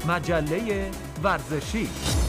مجله ورزشی.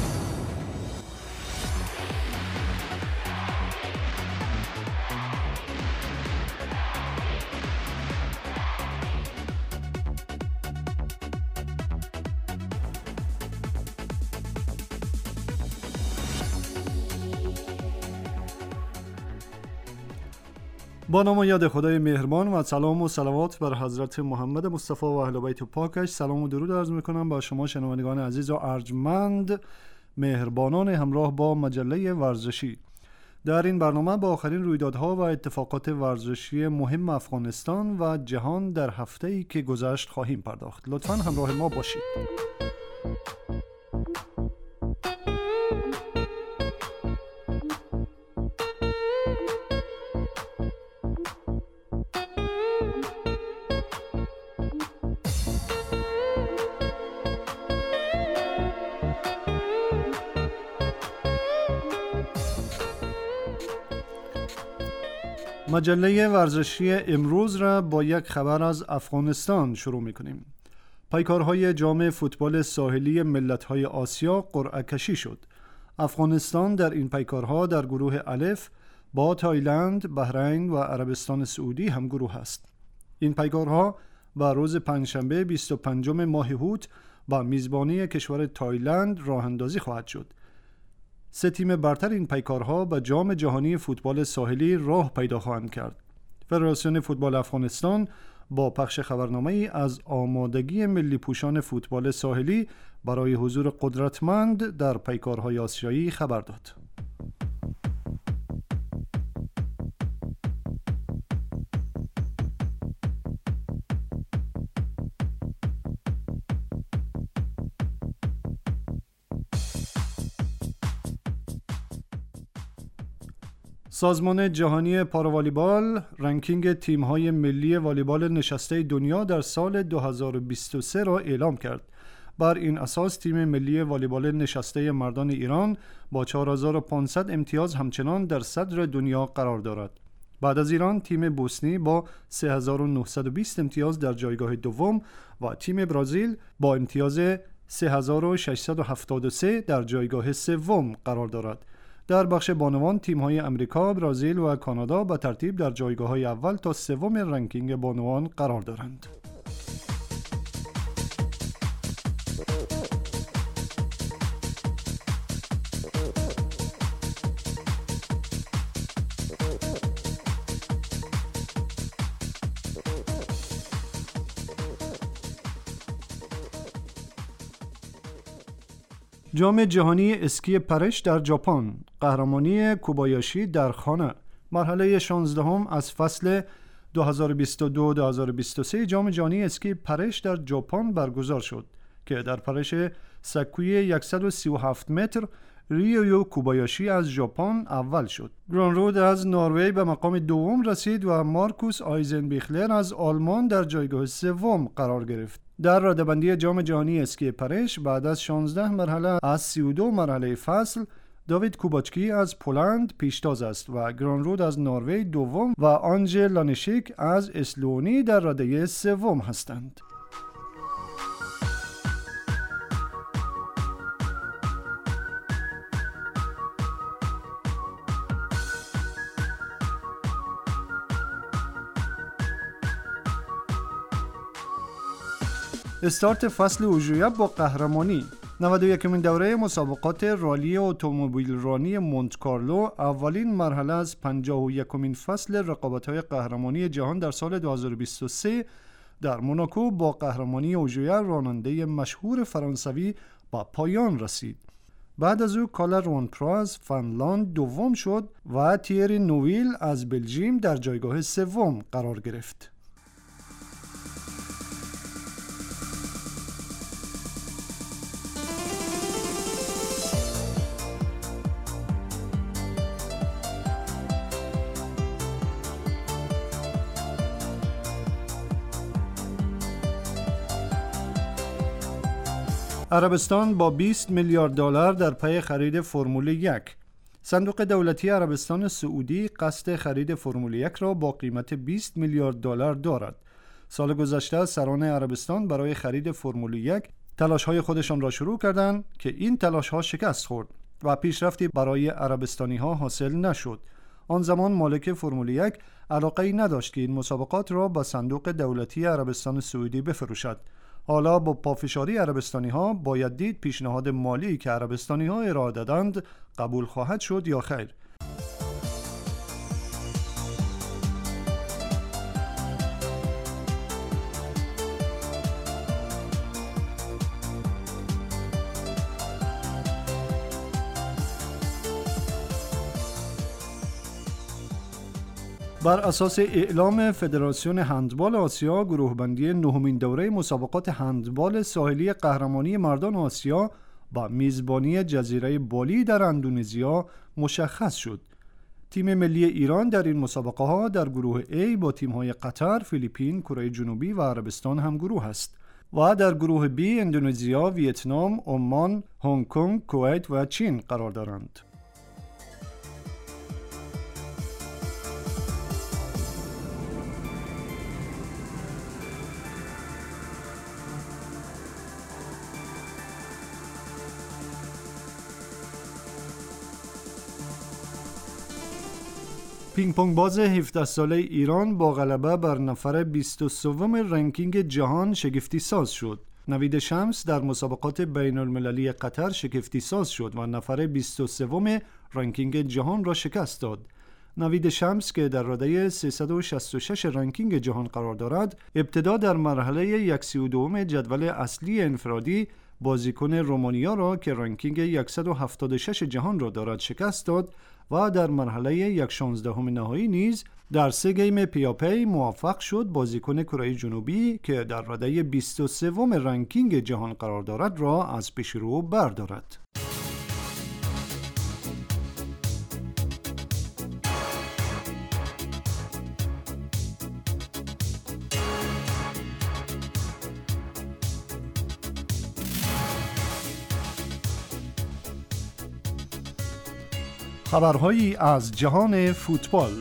با نام و یاد خدای مهربان و سلام و صلوات بر حضرت محمد مصطفی و اهل بیت پاکش. سلام و درود عرض میکنم با شما شنوندگان عزیز و ارجمند، مهربانان همراه با مجله ورزشی. در این برنامه با آخرین رویدادها و اتفاقات ورزشی مهم افغانستان و جهان در هفته‌ای که گذشت خواهیم پرداخت. لطفاً همراه ما باشید. مجله ورزشی امروز را با یک خبر از افغانستان شروع می‌کنیم. پیکارهای جام فوتبال ساحلی ملت‌های آسیا قرعه کشی شد. افغانستان در این پیکارها در گروه الف با تایلند، بحرین و عربستان سعودی هم گروه است. این پیکارها با روز پنجشنبه 25 ماه هوت با میزبانی کشور تایلند راه اندازی خواهد شد. 3 تیم برتر این پیکارها به جام جهانی فوتبال ساحلی راه پیدا خواهند کرد. فدراسیون فوتبال افغانستان با پخش خبرنامه‌ای از آمادگی ملی پوشان فوتبال ساحلی برای حضور قدرتمند در پیکارهای آسیایی خبر داد. سازمان جهانی پاروالیبال رنکینگ تیم‌های ملی والیبال نشسته دنیا در سال 2023 را اعلام کرد. بر این اساس تیم ملی والیبال نشسته مردان ایران با 4500 امتیاز همچنان در صدر دنیا قرار دارد. بعد از ایران تیم بوسنی با 3920 امتیاز در جایگاه دوم و تیم برزیل با امتیاز 3673 در جایگاه سوم قرار دارد. در بخش بانوان تیم‌های امریکا، برزیل و کانادا به ترتیب در جایگاه‌های اول تا سوم رنکینگ بانوان قرار دارند. جام جهانی اسکی پرش در ژاپن، قهرمانی کوبایاشی در خانه. مرحله 16 از فصل 2022-2023 جام جهانی اسکی پرش در ژاپن برگزار شد که در پرش سکوی 137 متر ریویو کوبایاشی از ژاپن اول شد. گرانرود از نروژ به مقام دوم رسید و مارکوس آیزنبیخلر از آلمان در جایگاه سوم قرار گرفت. در رده‌بندی جام جهانی اسکی پرش بعد از 16 مرحله از 32 مرحله فصل، داوید کوباچکی از پولند پیشتاز است و گرانرود از نروژ دوم و آنژل لانشیک از اسلوونی در رده سوم هستند. استارت فصل اوژویا با قهرمانی. 91مین دوره مسابقات رالی اتومبیل رانی مونت کارلو اولین مرحله از 51مین فصل رقابت‌های قهرمانی جهان در سال 2023 در موناکو با قهرمانی اوژویا راننده مشهور فرانسوی با پایان رسید. بعد از او کالا رونکرو از فنلاند دوم شد و تیری نویل از بلژیم در جایگاه سوم قرار گرفت. عربستان با 20 میلیارد دلار در پی خرید فرمول 1. صندوق دولتی عربستان سعودی قصد خرید فرمول 1 را با قیمت 20 میلیارد دلار دارد. سال گذشته سران عربستان برای خرید فرمول 1 تلاش‌های خودشان را شروع کردند که این تلاش‌ها شکست خورد و پیشرفتی برای عربستانی‌ها حاصل نشد. آن زمان مالک فرمول 1 علاقه‌ای نداشت که این مسابقات را با صندوق دولتی عربستان سعودی بفروشد. حالا با پافشاری عربستانی‌ها باید دید پیشنهاد مالی که عربستانی‌ها ارائه دادند قبول خواهد شد یا خیر. بر اساس اعلام فدراسیون هندبال آسیا، گروهبندی نهمین دوره مسابقات هندبال ساحلی قهرمانی مردان آسیا با میزبانی جزیره بالی در اندونزیا مشخص شد. تیم ملی ایران در این مسابقه ها در گروه A با تیم های قطر، فیلیپین، کره جنوبی و عربستان هم گروه است و در گروه B اندونزیا، ویتنام، عمان، هنگ کنگ، کویت و چین قرار دارند. پینگ پونگ باز 17 ساله ایران با غلبه بر نفر 23 رنکینگ جهان شگفتی ساز شد. نوید شمس در مسابقات بین المللی قطر شگفتی ساز شد و نفر 23 رنکینگ جهان را شکست داد. نوید شمس که در رده 366 رنکینگ جهان قرار دارد، ابتدا در مرحله 132 جدول اصلی انفرادی بازیکن رومانیا را که رنکینگ 176 جهان را دارد شکست داد و در مرحله 1/16 نهایی نیز در 3 گیم پیاپی موفق شد بازیکن کره جنوبی که در رده 23 رنکینگ جهان قرار دارد را از پیشرو بردارد. خبرهایی از جهان فوتبال.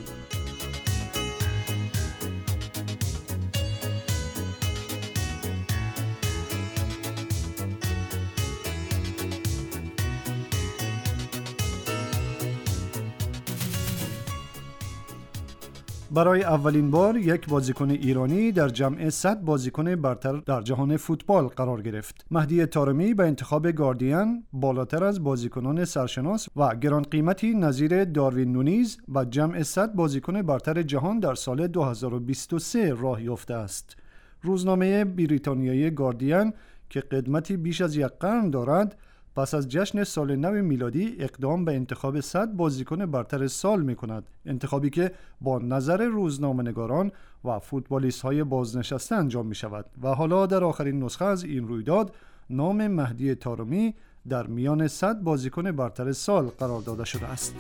برای اولین بار یک بازیکن ایرانی در جمع 100 بازیکن برتر در جهان فوتبال قرار گرفت. مهدی طارمی به انتخاب گاردین بالاتر از بازیکنان سرشناس و گران قیمتی نظیر داروین نونیز و جمع 100 بازیکن برتر جهان در سال 2023 راه یافته است. روزنامه بریتانیایی گاردین که قدمتی بیش از 1 قرن دارد، پس از جشن سال نو میلادی اقدام به انتخاب 100 بازیکن برتر سال می کند. انتخابی که با نظر روزنامه‌نگاران و فوتبالیست های بازنشسته انجام می شود و حالا در آخرین نسخه از این رویداد نام مهدی طارمی در میان 100 بازیکن برتر سال قرار داده شده است.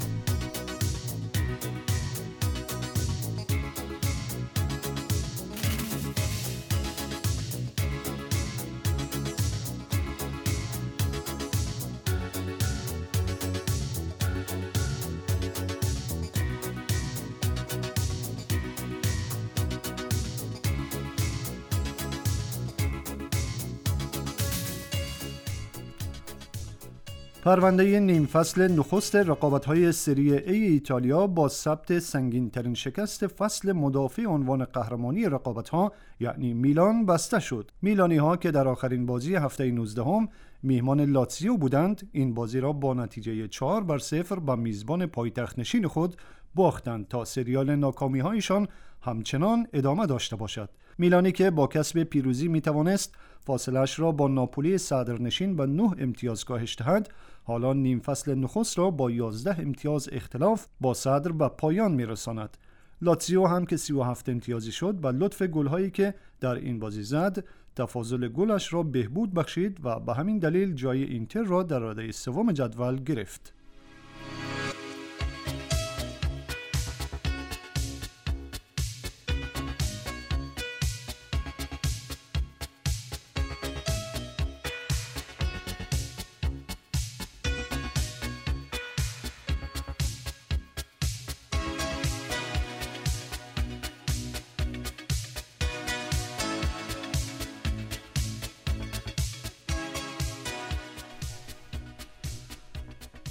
پرونده نیم فصل نخست رقابت‌های سری A ایتالیا با ثبت سنگین‌ترین شکست فصل مدافع عنوان قهرمانی رقابت‌ها یعنی میلان بسته شد. میلانی‌ها که در آخرین بازی هفته 19 میهمان لاتزیو بودند، این بازی را با نتیجه 4-0 به میزبان پایتخت نشین خود باختند تا سریال ناکامی‌هایشان همچنان ادامه داشته باشد. میلانی که با کسب پیروزی میتوانست فاصله‌اش را با ناپولی صدرنشین به 9 امتیاز کاهش دهد، حالا نیم فصل نخست را با 11 امتیاز اختلاف با صدر به پایان میرساند. لاتزیو هم که 37 امتیازی شد به لطف گل‌هایی که در این بازی زد، تفاضل گلش را بهبود بخشید و به همین دلیل جای اینتر را در رده سوم جدول گرفت.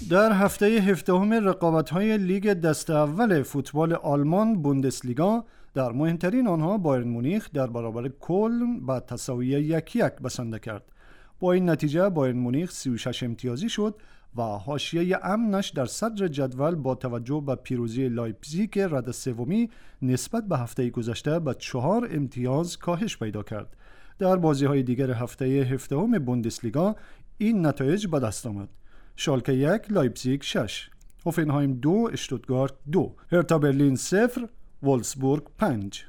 در هفته 17 رقابت‌های لیگ دسته اول فوتبال آلمان بوندسلیگا در مهمترین آنها بایرن مونیخ در برابر کلن با تساوی 1-1 بسنده کرد. با این نتیجه بایرن مونیخ 36 امتیازی شد و حاشیه امنش در صدر جدول با توجه به پیروزی لایپزیگ رده سومی نسبت به هفته گذشته به 4 امتیاز کاهش پیدا کرد. در بازی‌های دیگر هفته 17 بوندسلیگا این نتایج به دست آمد: شالکه 1 لایپزیگ 6، هوفنهایم 2 اشتوتگارت 2، هرتا برلین 0 وولفسبورگ 5.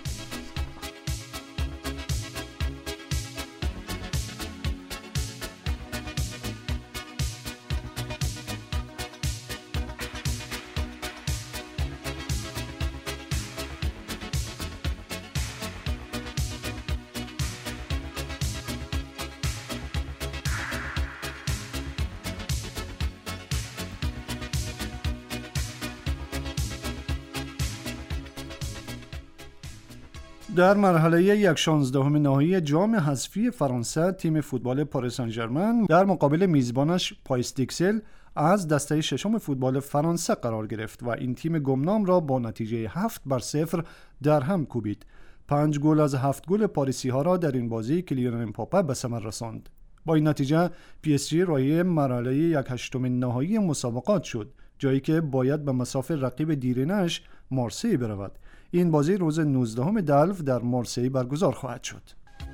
در مرحله 1/16 نهایی جام حذفی فرانسه تیم فوتبال پاریس سن ژرمن در مقابل میزبانش پایس دیکسل از دسته ششم فوتبال فرانسه قرار گرفت و این تیم گمنام را با نتیجه 7-0 در هم کوبید. 5 گل از 7 گل پاریسی ها را در این بازی کیلیان امباپه به ثمر رساند. با این نتیجه پی اس جی راهی مرحله 1/8 نهایی مسابقات شد، جایی که باید به مصاف رقیب دیرینش مارسی برود. این بازی روز 19 دلو در مارسی برگزار خواهد شد.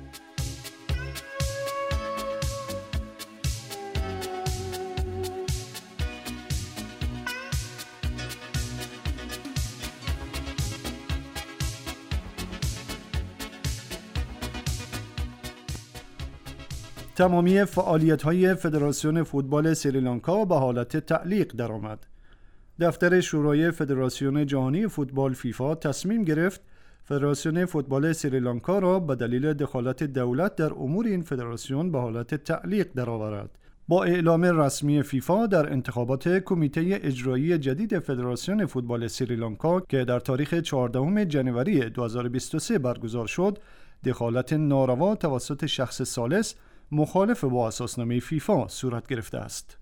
تمامی فعالیت‌های فدراسیون فوتبال سریلانکا به حالت تعلیق درآمد. دفتر شورای فدراسیون جهانی فوتبال فیفا تصمیم گرفت فدراسیون فوتبال سریلانکا را به دلیل دخالت دولت در امور این فدراسیون به حالت تعلیق درآورد. با اعلام رسمی فیفا در انتخابات کمیته اجرایی جدید فدراسیون فوتبال سریلانکا که در تاریخ 14 جنوری 2023 برگزار شد، دخالت ناروا توسط شخص ثالث مخالف با اساسنامه فیفا صورت گرفته است.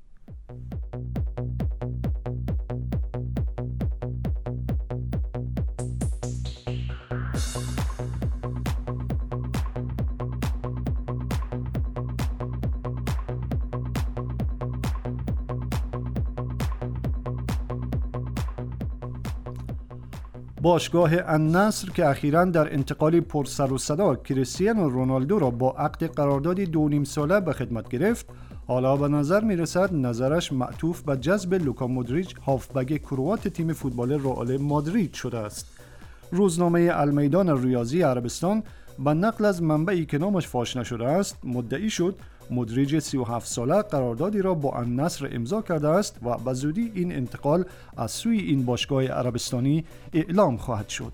باشگاه النصر که اخیراً در انتقالی پر سر و صدا کریستیانو رونالدو را با عقد قراردادی 2.5 ساله به خدمت گرفت، حالا به نظر میرسد نظرش معطوف به جذب لوکا مودریچ هافبک کروات تیم فوتبال رئال مادرید شده است. روزنامه المیدان ریاضی عربستان با نقل از منبعی که نامش فاش نشده است مدعی شد مودریچ 37 ساله قراردادی را با النصر امضا کرده است و به زودی این انتقال از سوی این باشگاه عربستانی اعلام خواهد شد.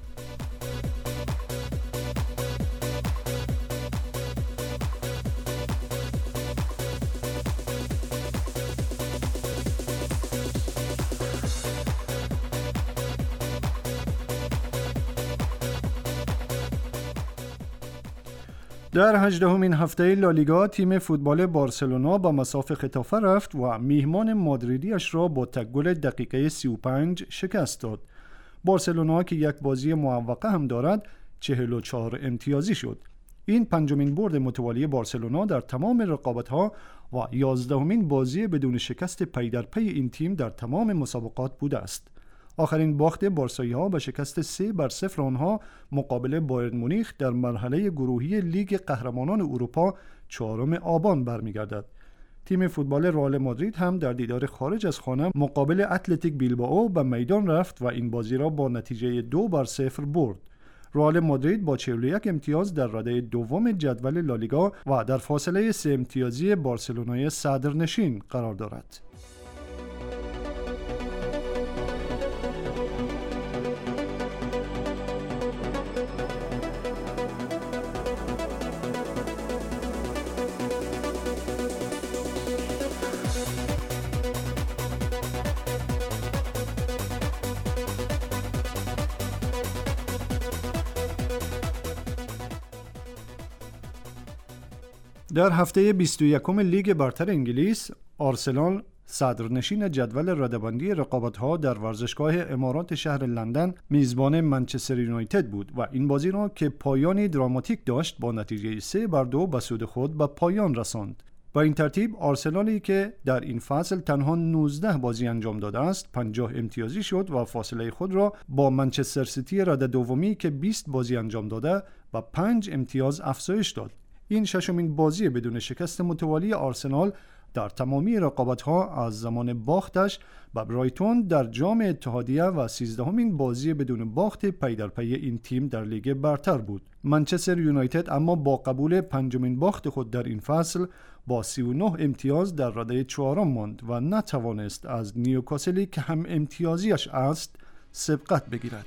در 18مین هفته لالیگا تیم فوتبال بارسلونا با مصاف خطافه رفت و میهمان مادریدیش را با تک گل دقیقه 35 شکست داد. بارسلونا که یک بازی معوقه هم دارد 44 امتیازی شد. این پنجمین برد متوالی بارسلونا در تمام رقابت‌ها و 11مین بازی بدون شکست پی در پی این تیم در تمام مسابقات بوده است. آخرین باخت بارسایی‌ها به شکست 3-0 آنها مقابل بایرن مونیخ در مرحله گروهی لیگ قهرمانان اروپا 4 آبان برمیگردد. تیم فوتبال رئال مادرید هم در دیدار خارج از خانه مقابل اتلتیک بیلبائو به میدان رفت و این بازی را با نتیجه 2-0 برد. رئال مادرید با 41 امتیاز در رده دوم جدول لالیگا و در فاصله 3 امتیازی بارسلونای صدرنشین قرار دارد. در هفته 21 لیگ برتر انگلیس، آرسنال صدرنشین جدول رده‌بندی رقابت‌ها در ورزشگاه امارات شهر لندن میزبان منچستر یونایتد بود و این بازی را که پایانی دراماتیک داشت با نتیجه 3-2 به سود خود به پایان رساند. با این ترتیب آرسنالی که در این فصل تنها 19 بازی انجام داده است 50 امتیازی شد و فاصله خود را با منچستر سیتی رده دومی که 20 بازی انجام داده و 5 امتیاز افزایش داد. این ششمین بازی بدون شکست متوالی آرسنال در تمامی رقابت‌ها از زمان باختش به برایتون در جام اتحادیه و 13مین بازی بدون باخت پی در پی این تیم در لیگ برتر بود. منچستر یونایتد اما با قبول پنجمین باخت خود در این فصل با 39 امتیاز در رده چهارم ماند و نتوانست از نیوکاسلی که هم امتیازیش است سبقت بگیرد.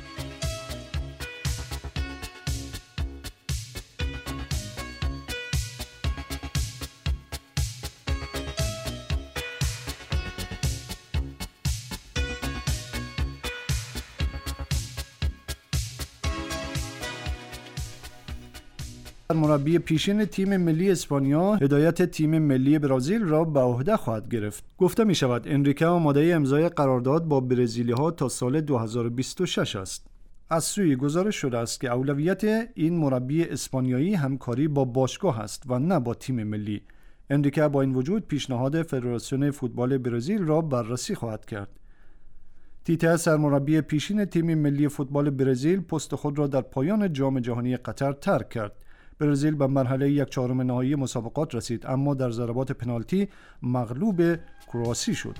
مربی پیشین تیم ملی اسپانیا هدایت تیم ملی برزیل را به عهده خواهد گرفت. گفته می شود انریکه آماده امضای قرارداد با برزیلی ها تا سال 2026 است. از سوی گزارش شده است که اولویت این مربی اسپانیایی همکاری با باشگاه است و نه با تیم ملی. انریکه با این وجود پیشنهاد فدراسیون فوتبال برزیل را بررسی خواهد کرد. تیته سرمربی پیشین تیم ملی فوتبال برزیل پست خود را در پایان جام جهانی قطر ترک کرد. برزیل به مرحله 1/4 نهایی مسابقات رسید اما در ضربات پنالتی مغلوب کرواسی شد.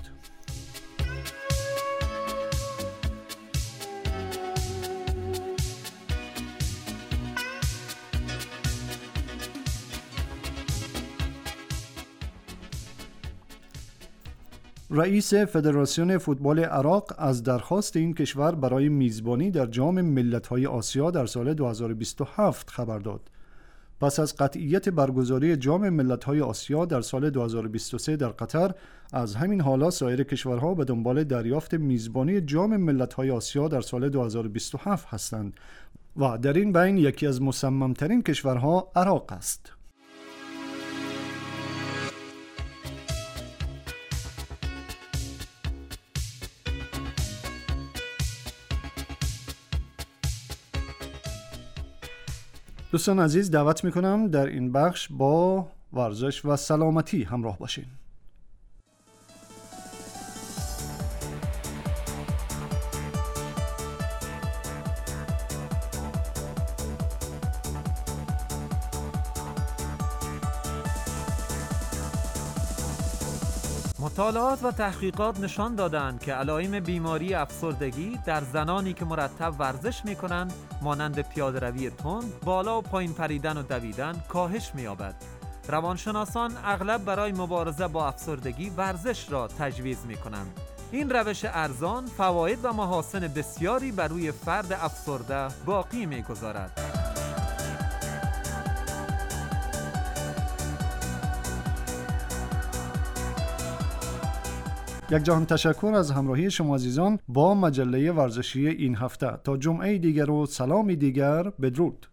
رئیس فدراسیون فوتبال عراق از درخواست این کشور برای میزبانی در جام ملت‌های آسیا در سال 2027 خبر داد. پس از قطعیت برگزاری جام ملت‌های آسیا در سال 2023 در قطر، از همین حالا سایر کشورها به دنبال دریافت میزبانی جام ملت‌های آسیا در سال 2027 هستند و در این بین یکی از مصمم‌ترین کشورها عراق است. دوستان عزیز، دعوت میکنم در این بخش با ورزش و سلامتی همراه باشین. مطالعات و تحقیقات نشان دادند که علائم بیماری افسردگی در زنانی که مرتب ورزش می‌کنند مانند پیاده‌روی تند، بالا و پایین پریدن و دویدن کاهش می‌یابد. روانشناسان اغلب برای مبارزه با افسردگی ورزش را تجویز می‌کنند. این روش ارزان فواید و محاسن بسیاری بر روی فرد افسرده باقی می‌گذارد. یک جهان تشکر از همراهی شما عزیزان با مجله ورزشی این هفته. تا جمعه دیگر و سلامی دیگر، بدرود.